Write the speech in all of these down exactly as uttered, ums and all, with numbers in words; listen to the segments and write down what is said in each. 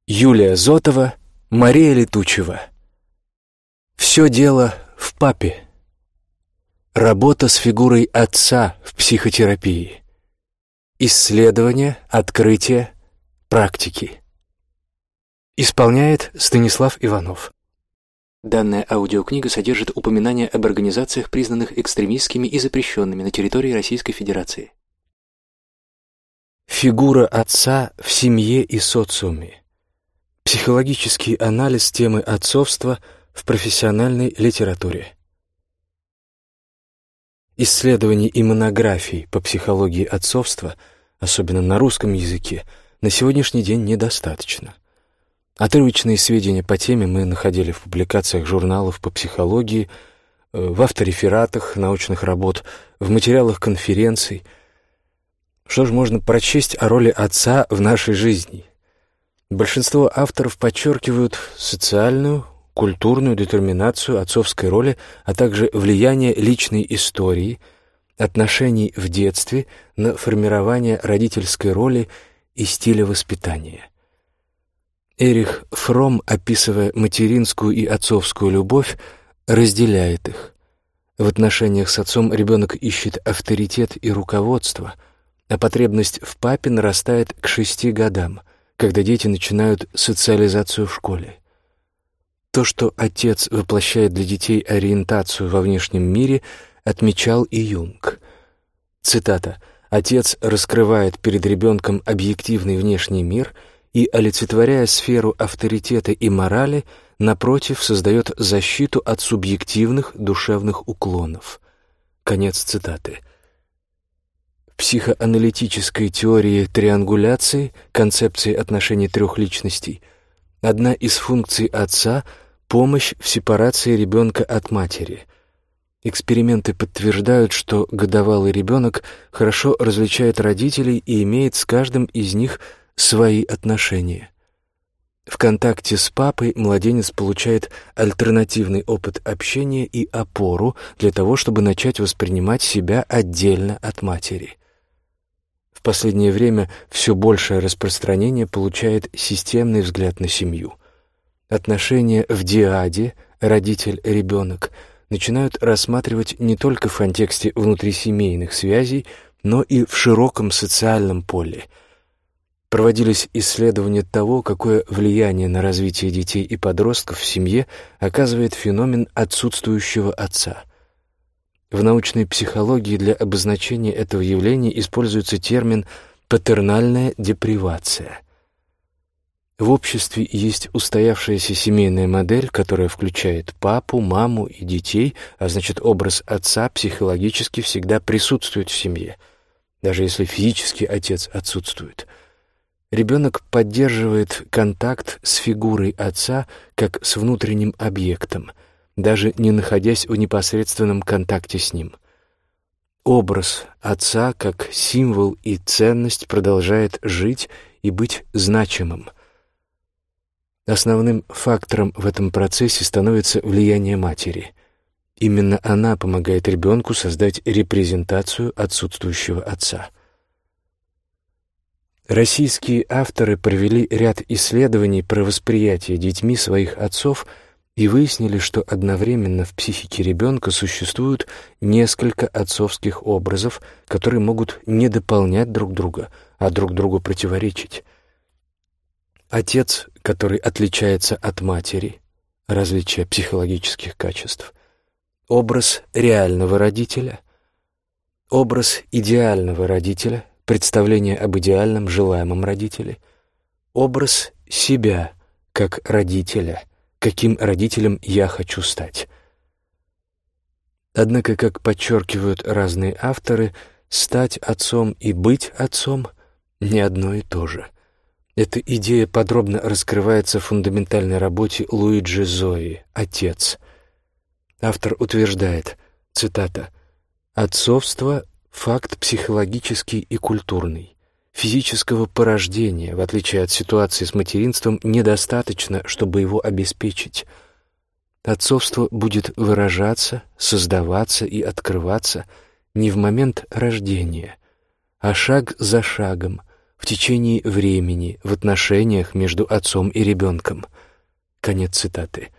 Юлия Зотова, Мария Летучева. Все дело в папе. Работа с фигурой отца в психотерапии. Исследования, открытия, практики. Исполняет Станислав Иванов. Данная аудиокнига содержит упоминания об организациях, признанных экстремистскими и запрещенными на территории Российской Федерации. Фигура отца в семье и социуме. Психологический анализ темы отцовства в профессиональной литературе. Исследований и монографий по психологии отцовства, особенно на русском языке, на сегодняшний день недостаточно. Отрывочные сведения по теме мы находили в публикациях журналов по психологии, в авторефератах научных работ, в материалах конференций. Что же можно прочесть о роли отца в нашей жизни? Большинство авторов подчеркивают социальную, культурную детерминацию отцовской роли, а также влияние личной истории, отношений в детстве на формирование родительской роли и стиля воспитания. Эрих Фромм, описывая материнскую и отцовскую любовь, разделяет их. В отношениях с отцом ребенок ищет авторитет и руководство, а потребность в папе нарастает к шести годам, когда дети начинают социализацию в школе. То, что отец воплощает для детей ориентацию во внешнем мире, отмечал и Юнг. Цитата: «Отец раскрывает перед ребенком объективный внешний мир и, олицетворяя сферу авторитета и морали, напротив, создает защиту от субъективных душевных уклонов». Конец цитаты. В психоаналитической теории триангуляции, концепции отношений трех личностей, одна из функций отца — помощь в сепарации ребенка от матери. Эксперименты подтверждают, что годовалый ребенок хорошо различает родителей и имеет с каждым из них свои отношения. В контакте с папой младенец получает альтернативный опыт общения и опору для того, чтобы начать воспринимать себя отдельно от матери. В последнее время все большее распространение получает системный взгляд на семью. Отношения в диаде родитель-ребенок начинают рассматривать не только в контексте внутрисемейных связей, но и в широком социальном поле. Проводились исследования того, какое влияние на развитие детей и подростков в семье оказывает феномен отсутствующего отца. В научной психологии для обозначения этого явления используется термин «патернальная депривация». В обществе есть устоявшаяся семейная модель, которая включает папу, маму и детей, а значит, образ отца психологически всегда присутствует в семье, даже если физически отец отсутствует. Ребенок поддерживает контакт с фигурой отца как с внутренним объектом, даже не находясь в непосредственном контакте с ним. Образ отца как символ и ценность продолжает жить и быть значимым. Основным фактором в этом процессе становится влияние матери. Именно она помогает ребенку создать репрезентацию отсутствующего отца. Российские авторы провели ряд исследований про восприятие детьми своих отцов и выяснили, что одновременно в психике ребенка существуют несколько отцовских образов, которые могут не дополнять друг друга, а друг другу противоречить. Отец, который отличается от матери, различие психологических качеств, образ реального родителя, образ идеального родителя, представление об идеальном желаемом родителе, образ себя как родителя, каким родителем я хочу стать. Однако, как подчеркивают разные авторы, стать отцом и быть отцом — не одно и то же. Эта идея подробно раскрывается в фундаментальной работе Луиджи Зои «Отец». Автор утверждает, цитата: «Отцовство — факт психологический и культурный. Физического порождения, в отличие от ситуации с материнством, недостаточно, чтобы его обеспечить. Отцовство будет выражаться, создаваться и открываться не в момент рождения, а шаг за шагом, в течение времени, в отношениях между отцом и ребенком. Конец цитаты.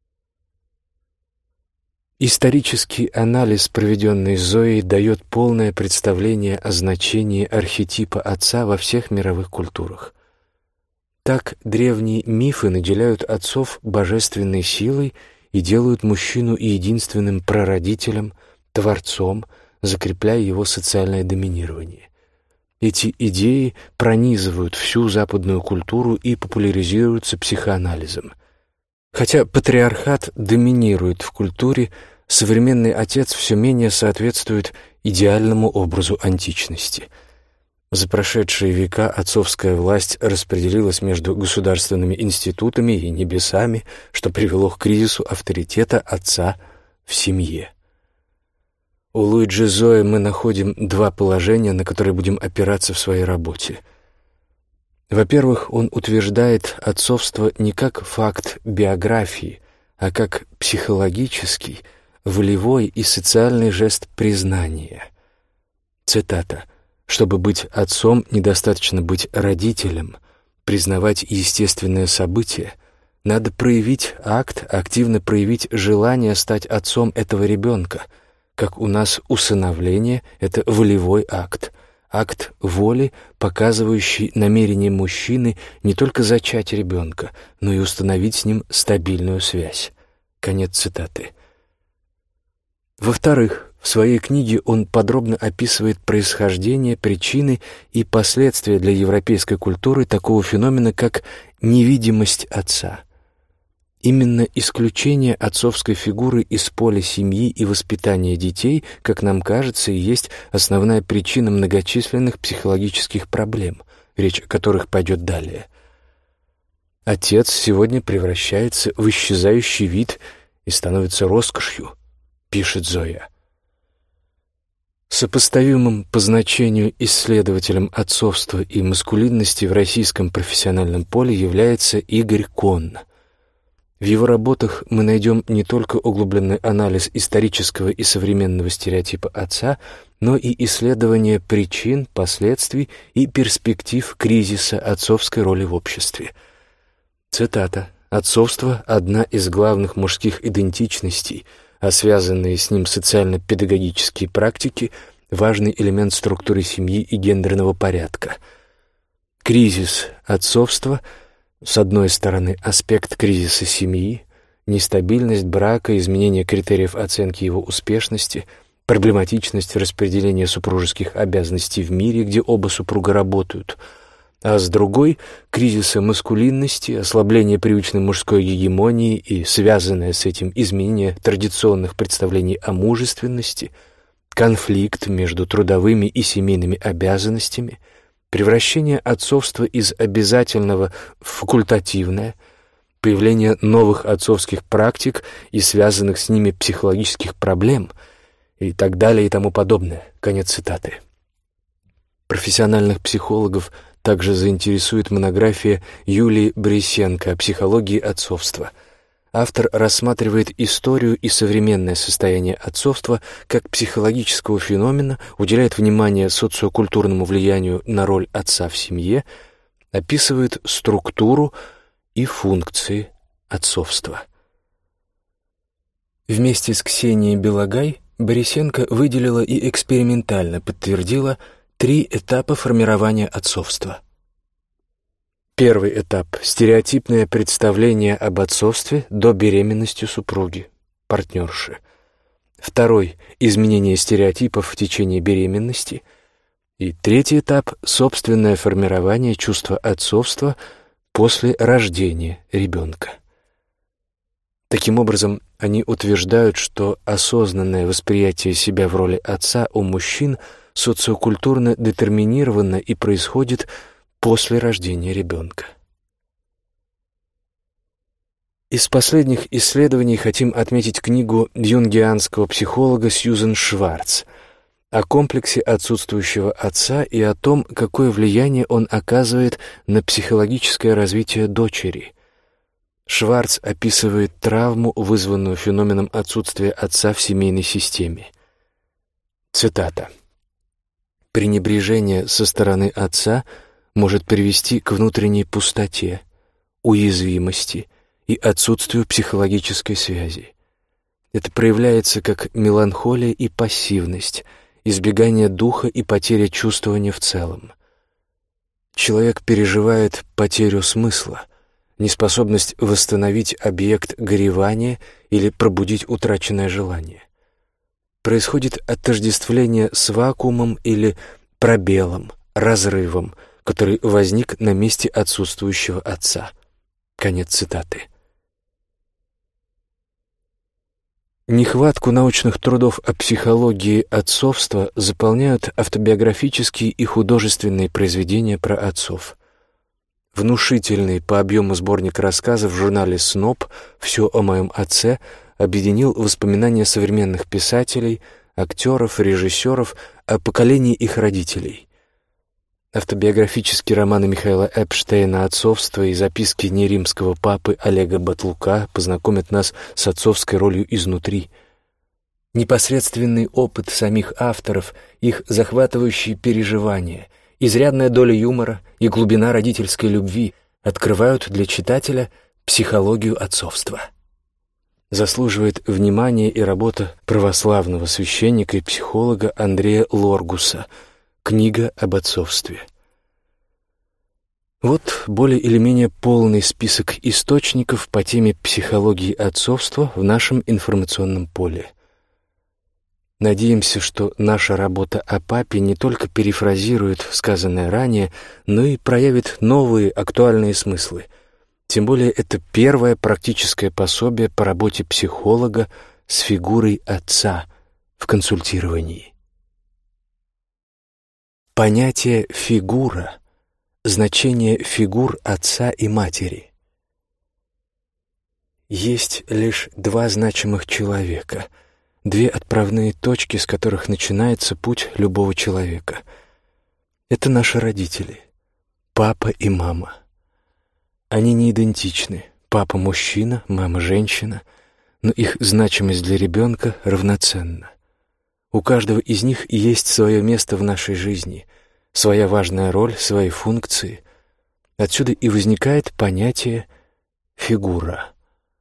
Исторический анализ, проведенный Зоей, дает полное представление о значении архетипа отца во всех мировых культурах. Так древние мифы наделяют отцов божественной силой и делают мужчину единственным прародителем, творцом, закрепляя его социальное доминирование. Эти идеи пронизывают всю западную культуру и популяризируются психоанализом. Хотя патриархат доминирует в культуре, современный отец все менее соответствует идеальному образу античности. За прошедшие века отцовская власть распределилась между государственными институтами и небесами, что привело к кризису авторитета отца в семье. У Луиджи Зои мы находим два положения, на которые будем опираться в своей работе. Во-первых, он утверждает отцовство не как факт биографии, а как психологический, волевой и социальный жест признания. Цитата. «Чтобы быть отцом, недостаточно быть родителем, признавать естественное событие. Надо проявить акт, активно проявить желание стать отцом этого ребенка. Как у нас усыновление — это волевой акт, акт воли, показывающий намерение мужчины не только зачать ребенка, но и установить с ним стабильную связь». Конец цитаты. Во-вторых, в своей книге он подробно описывает происхождение, причины и последствия для европейской культуры такого феномена, как невидимость отца. Именно исключение отцовской фигуры из поля семьи и воспитания детей, как нам кажется, и есть основная причина многочисленных психологических проблем, речь о которых пойдет далее. Отец сегодня превращается в исчезающий вид и становится роскошью, пишет Зоя. Сопоставимым по значению исследователем отцовства и маскулинности в российском профессиональном поле является Игорь Конн. В его работах мы найдем не только углубленный анализ исторического и современного стереотипа отца, но и исследование причин, последствий и перспектив кризиса отцовской роли в обществе. Цитата. «Отцовство – одна из главных мужских идентичностей, а связанные с ним социально-педагогические практики – важный элемент структуры семьи и гендерного порядка. Кризис отцовства – с одной стороны, аспект кризиса семьи, нестабильность брака, изменение критериев оценки его успешности, проблематичность распределения супружеских обязанностей в мире, где оба супруга работают, а с другой — кризиса маскулинности, ослабление привычной мужской гегемонии и связанное с этим изменение традиционных представлений о мужественности, конфликт между трудовыми и семейными обязанностями, превращение отцовства из обязательного в факультативное, появление новых отцовских практик и связанных с ними психологических проблем и так далее и тому подобное. Конец цитаты. Профессиональных психологов также заинтересует монография Юлии Борисенко о психологии отцовства. Автор рассматривает историю и современное состояние отцовства как психологического феномена, уделяет внимание социокультурному влиянию на роль отца в семье, описывает структуру и функции отцовства. Вместе с Ксенией Белогай Борисенко выделила и экспериментально подтвердила три этапа формирования отцовства. Первый этап – стереотипное представление об отцовстве до беременности супруги, партнерши. Второй – изменение стереотипов в течение беременности. И третий этап – собственное формирование чувства отцовства после рождения ребенка. Таким образом, они утверждают, что осознанное восприятие себя в роли отца у мужчин социокультурно детерминировано и происходит после рождения ребенка. Из последних исследований хотим отметить книгу юнгианского психолога Сьюзен Шварц о комплексе отсутствующего отца и о том, какое влияние он оказывает на психологическое развитие дочери. Шварц описывает травму, вызванную феноменом отсутствия отца в семейной системе. Цитата. «Пренебрежение со стороны отца может привести к внутренней пустоте, уязвимости и отсутствию психологической связи. Это проявляется как меланхолия и пассивность, избегание духа и потеря чувствования в целом. Человек переживает потерю смысла, неспособность восстановить объект горевания или пробудить утраченное желание. Происходит отождествление с вакуумом или пробелом, разрывом, который возник на месте отсутствующего отца. Конец цитаты. Нехватку научных трудов о психологии отцовства заполняют автобиографические и художественные произведения про отцов. Внушительный по объему сборник рассказов в журнале «Сноб» «Все о моем отце» объединил воспоминания современных писателей, актеров, режиссеров о поколении их родителей. Автобиографические романы Михаила Эпштейна «Отцовство» и записки неримского папы Олега Батлука познакомят нас с отцовской ролью изнутри. Непосредственный опыт самих авторов, их захватывающие переживания, изрядная доля юмора и глубина родительской любви открывают для читателя психологию отцовства. Заслуживает внимания и работа православного священника и психолога Андрея Лоргуса «Книга об отцовстве». Вот более или менее полный список источников по теме психологии отцовства в нашем информационном поле. Надеемся, что наша работа о папе не только перефразирует сказанное ранее, но и проявит новые актуальные смыслы. Тем более это первое практическое пособие по работе психолога с фигурой отца в консультировании. Понятие «фигура», значение фигур отца и матери. Есть лишь два значимых человека, две отправные точки, с которых начинается путь любого человека. Это наши родители, папа и мама. Они не идентичны. Папа – мужчина, мама – женщина, но их значимость для ребенка равноценна. У каждого из них есть свое место в нашей жизни, своя важная роль, свои функции. Отсюда и возникает понятие «фигура».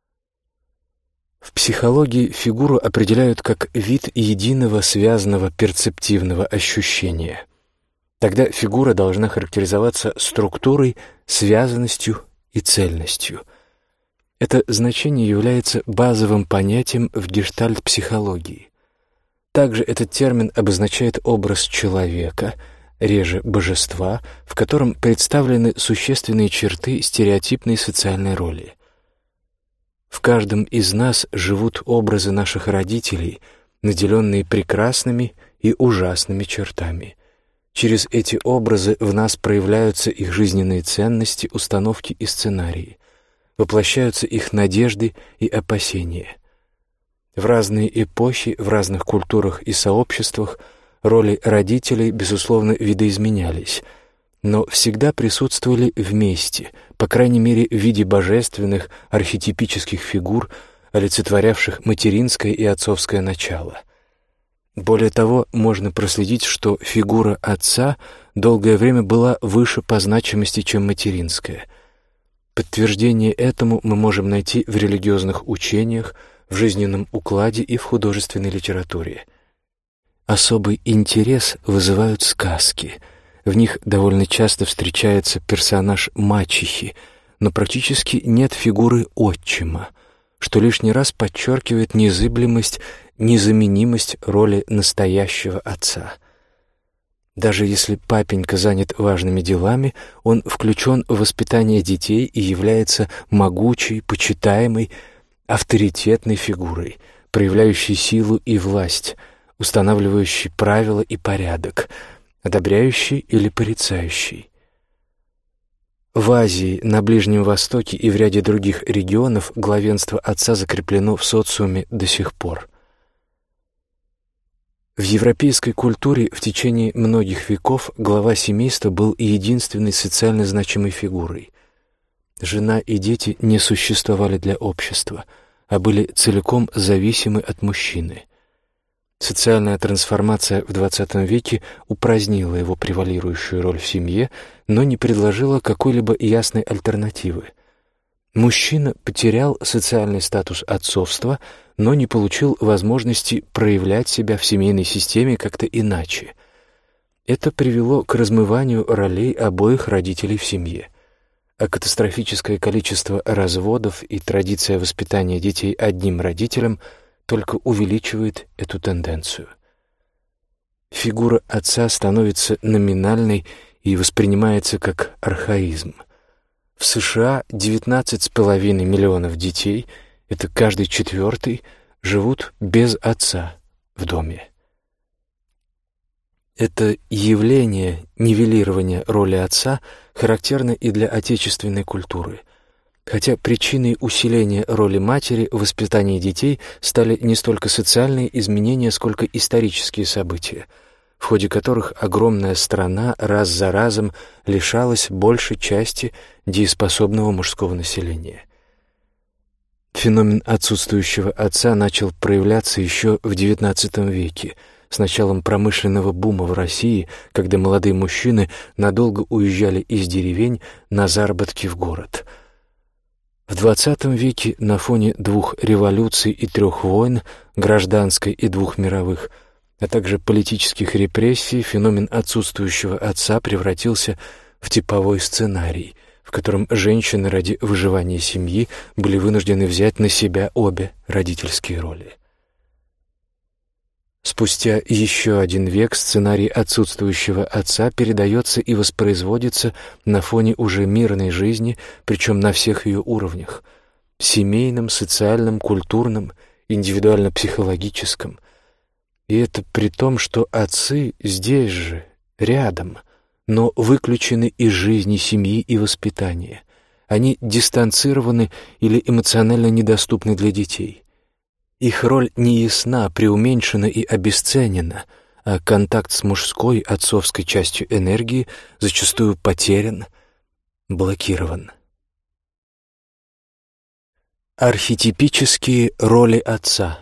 В психологии фигуру определяют как вид единого связанного перцептивного ощущения. Тогда фигура должна характеризоваться структурой, связанностью и цельностью. Это значение является базовым понятием в гештальт-психологии. Также этот термин обозначает образ человека, реже божества, в котором представлены существенные черты стереотипной социальной роли. В каждом из нас живут образы наших родителей, наделенные прекрасными и ужасными чертами. Через эти образы в нас проявляются их жизненные ценности, установки и сценарии, воплощаются их надежды и опасения. В разные эпохи, в разных культурах и сообществах роли родителей, безусловно, видоизменялись, но всегда присутствовали вместе, по крайней мере в виде божественных архетипических фигур, олицетворявших материнское и отцовское начало. Более того, можно проследить, что фигура отца долгое время была выше по значимости, чем материнская. Подтверждение этому мы можем найти в религиозных учениях, в жизненном укладе и в художественной литературе. Особый интерес вызывают сказки. В них довольно часто встречается персонаж мачехи, но практически нет фигуры отчима, что лишний раз подчеркивает незыблемость, незаменимость роли настоящего отца. Даже если папенька занят важными делами, он включен в воспитание детей и является могучей, почитаемой, авторитетной фигурой, проявляющей силу и власть, устанавливающей правила и порядок, одобряющей или порицающей. В Азии, на Ближнем Востоке и в ряде других регионов главенство отца закреплено в социуме до сих пор. В европейской культуре в течение многих веков глава семейства был единственной социально значимой фигурой. Жена и дети не существовали для общества, а были целиком зависимы от мужчины. Социальная трансформация в двадцатом веке упразднила его превалирующую роль в семье, но не предложила какой-либо ясной альтернативы. Мужчина потерял социальный статус отцовства, но не получил возможности проявлять себя в семейной системе как-то иначе. Это привело к размыванию ролей обоих родителей в семье, а катастрофическое количество разводов и традиция воспитания детей одним родителем только увеличивает эту тенденцию. Фигура отца становится номинальной и воспринимается как архаизм. В США девятнадцать с половиной миллионов детей, это каждый четвертый, живут без отца в доме. Это явление нивелирования роли отца характерно и для отечественной культуры. Хотя причиной усиления роли матери в воспитании детей стали не столько социальные изменения, сколько исторические события, в ходе которых огромная страна раз за разом лишалась большей части дееспособного мужского населения. Феномен отсутствующего отца начал проявляться еще в девятнадцатом веке, с началом промышленного бума в России, когда молодые мужчины надолго уезжали из деревень на заработки в город. В двадцатом веке на фоне двух революций и трех войн, гражданской и двух мировых, а также политических репрессий, феномен отсутствующего отца превратился в типовой сценарий, в котором женщины ради выживания семьи были вынуждены взять на себя обе родительские роли. Спустя еще один век сценарий отсутствующего отца передается и воспроизводится на фоне уже мирной жизни, причем на всех ее уровнях – семейном, социальном, культурном, индивидуально-психологическом. И это при том, что отцы здесь же, рядом, но выключены из жизни семьи и воспитания. Они дистанцированы или эмоционально недоступны для детей. Их роль неясна, преуменьшена и обесценена, а контакт с мужской, отцовской частью энергии зачастую потерян, блокирован. Архетипические роли отца.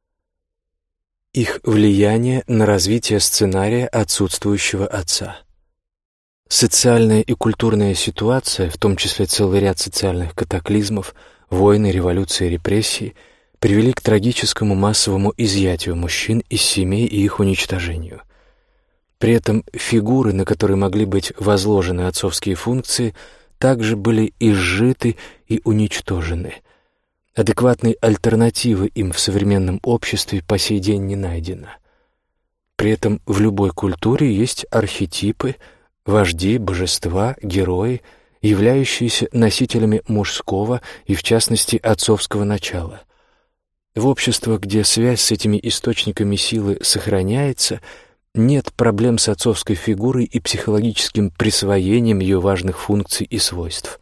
Их влияние на развитие сценария отсутствующего отца. Социальная и культурная ситуация, в том числе целый ряд социальных катаклизмов, войны, революции, репрессий, привели к трагическому массовому изъятию мужчин из семей и их уничтожению. При этом фигуры, на которые могли быть возложены отцовские функции, также были изжиты и уничтожены. Адекватной альтернативы им в современном обществе по сей день не найдено. При этом в любой культуре есть архетипы, вожди, божества, герои, являющиеся носителями мужского и, в частности, отцовского начала. В обществах, где связь с этими источниками силы сохраняется, нет проблем с отцовской фигурой и психологическим присвоением ее важных функций и свойств.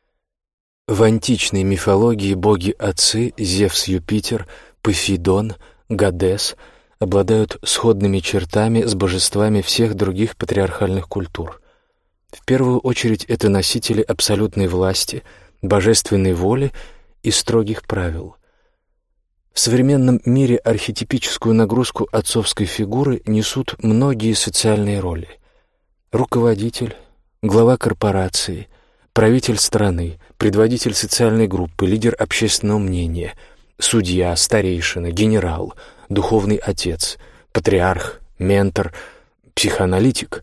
В античной мифологии боги-отцы Зевс, Юпитер, Посейдон, Гадес обладают сходными чертами с божествами всех других патриархальных культур. В первую очередь это носители абсолютной власти, божественной воли и строгих правил. В современном мире архетипическую нагрузку отцовской фигуры несут многие социальные роли. Руководитель, глава корпорации, правитель страны, предводитель социальной группы, лидер общественного мнения, судья, старейшина, генерал, духовный отец, патриарх, ментор, психоаналитик.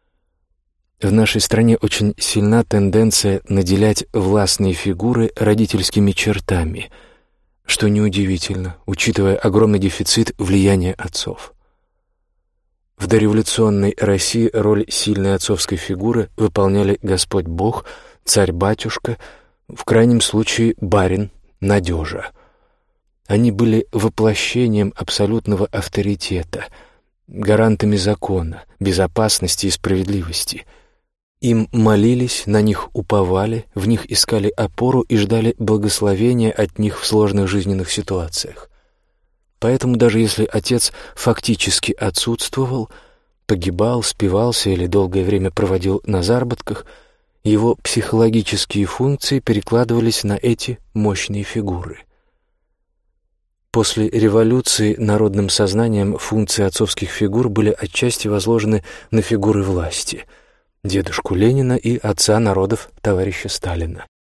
В нашей стране очень сильна тенденция наделять властные фигуры родительскими чертами, что неудивительно, учитывая огромный дефицит влияния отцов. В дореволюционной России роль сильной отцовской фигуры выполняли Господь Бог, царь-батюшка, в крайнем случае барин, надежа. Они были воплощением абсолютного авторитета, гарантами закона, безопасности и справедливости. Им молились, на них уповали, в них искали опору и ждали благословения от них в сложных жизненных ситуациях. Поэтому даже если отец фактически отсутствовал, погибал, спивался или долгое время проводил на заработках, его психологические функции перекладывались на эти мощные фигуры. После революции народным сознанием функции отцовских фигур были отчасти возложены на фигуры власти — дедушку Ленина и отца народов товарища Сталина.